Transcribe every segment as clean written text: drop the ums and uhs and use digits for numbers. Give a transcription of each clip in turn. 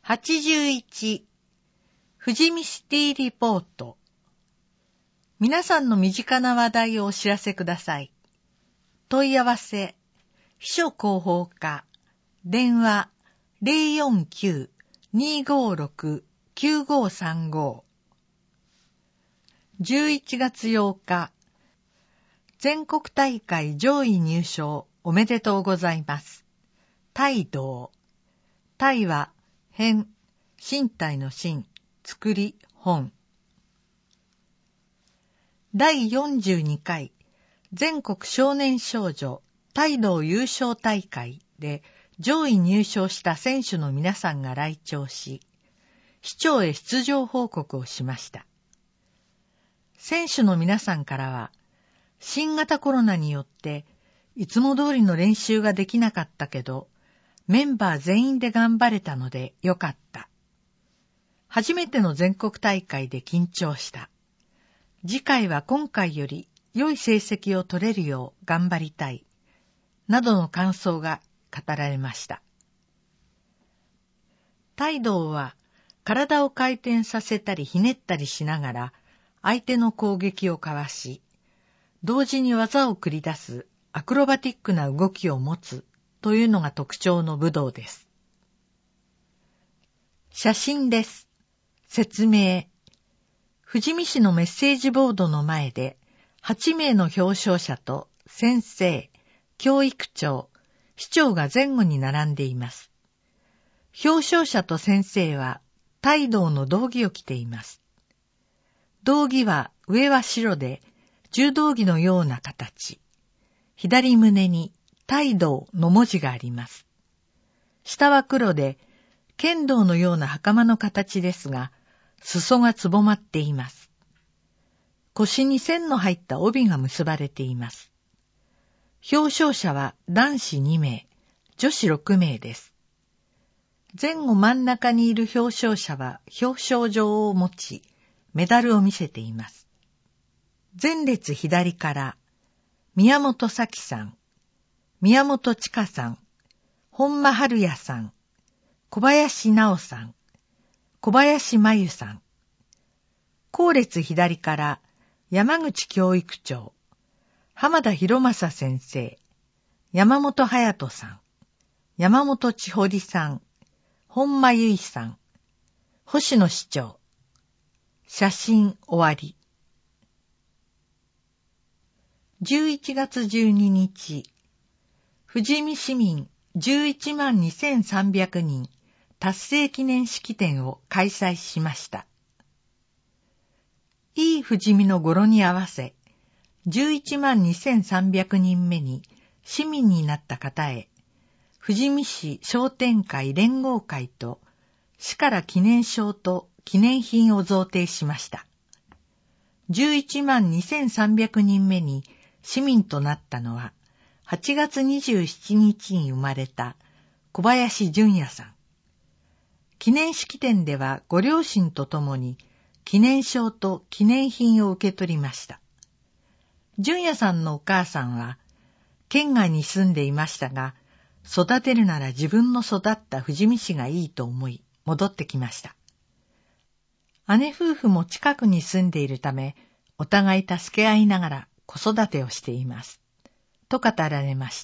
81富士見シティリポート。皆さんの身近な話題をお知らせください。問い合わせ秘書広報課電話 049-256-9535 11月8日全国大会上位入賞おめでとうございます。帯同。帯は編、身体の身、作り、本。第42回全国少年少女帯同優勝大会で上位入賞した選手の皆さんが来庁し、市長へ出場報告をしました。選手の皆さんからは、新型コロナによっていつも通りの練習ができなかったけど、メンバー全員で頑張れたのでよかった。初めての全国大会で緊張した。次回は今回より良い成績を取れるよう頑張りたい。などの感想が語られました。帯同は体を回転させたりひねったりしながら相手の攻撃をかわし、同時に技を繰り出すアクロバティックな動きを持つというのが特徴の武道です。写真です。説明。富士見市のメッセージボードの前で8名の表彰者と先生、教育長、市長が前後に並んでいます。表彰者と先生は帯同の道着を着ています。道着は上は白で柔道着のような形。左胸に帯同の文字があります。下は黒で剣道のような袴の形ですが、裾がつぼまっています。腰に線の入った帯が結ばれています。表彰者は男子2名、女子6名です。前後真ん中にいる表彰者は表彰状を持ち、メダルを見せています。前列左から、宮本咲さん、宮本千佳さん、本間春也さん、小林直さん、小林真由さん。後列左から、山口教育長、浜田博正先生、山本隼人さん、山本千堀さん、本間由衣さん、星野市長。写真終わり。11月12日、富士見市民112,300人達成記念式典を開催しました。いい富士見の語呂に合わせ、112,300人目に市民になった方へ、富士見市商店会連合会と市から記念証と記念品を贈呈しました。112,300人目に市民となったのは、8月27日に生まれた小林淳也さん。記念式典ではご両親とともに記念証と記念品を受け取りました。淳也さんのお母さんは、県外に住んでいましたが、育てるなら自分の育った富士見市がいいと思い、戻ってきました。姉夫婦も近くに住んでいるため、お互い助け合いながら子育てをしています。と語られました。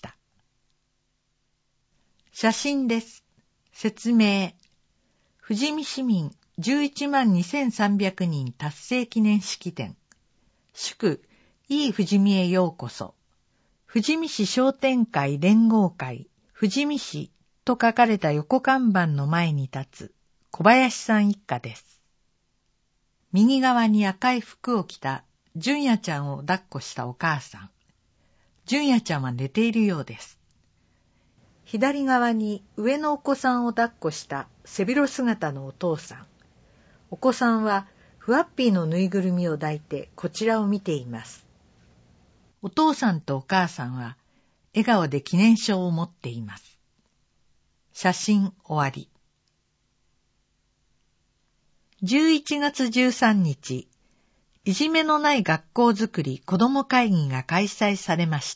写真です。説明。富士見市民112,300人達成記念式典。祝、いい富士見へようこそ。富士見市商店会連合会、富士見市と書かれた横看板の前に立つ小林さん一家です。右側に赤い服を着た純也ちゃんを抱っこしたお母さん。純也ちゃんは寝ているようです。左側に上のお子さんを抱っこした背広姿のお父さん。お子さんはフワッピーのぬいぐるみを抱いてこちらを見ています。お父さんとお母さんは笑顔で記念証を持っています。写真終わり。11月13日、いじめのない学校づくり子ども会議が開催されました。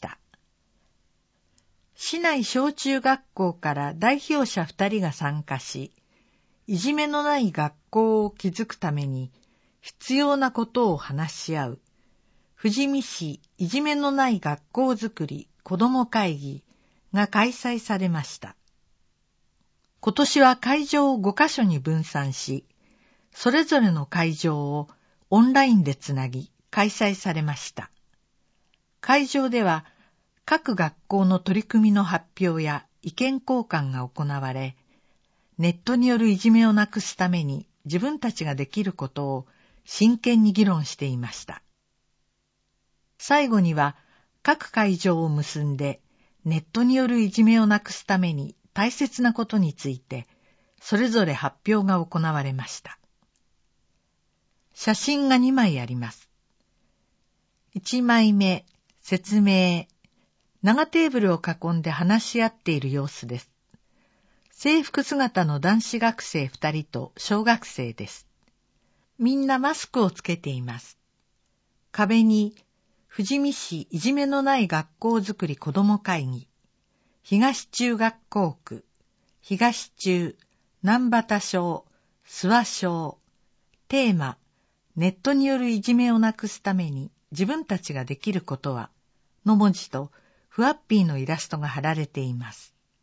市内小中学校から代表者2人が参加し、 いじめのない学校を築くために必要なことを話し合う富士見市いじめのない学校づくり子ども会議が開催されました。今年は会場を5カ所に分散し、それぞれの会場をオンラインでつなぎ開催されました。会場では各学校の取り組みの発表や意見交換が行われ、ネットによるいじめをなくすために自分たちができることを真剣に議論していました。最後には各会場を結んでネットによるいじめをなくすために大切なことについてそれぞれ発表が行われました。写真が2枚あります。1枚目、説明。長テーブルを囲んで話し合っている様子です。制服姿の男子学生2人と小学生です。みんなマスクをつけています。壁に富士見市いじめのない学校づくり子ども会議、東中学校区、東中、南畑小、諏訪小、テーマ、ネットによるいじめをなくすために自分たちができることは、の文字とフワッピーのイラストが貼られています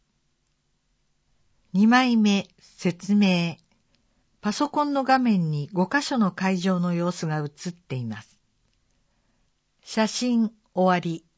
。2枚目、説明。パソコンの画面に5カ所の会場の様子が映っています。写真終わり。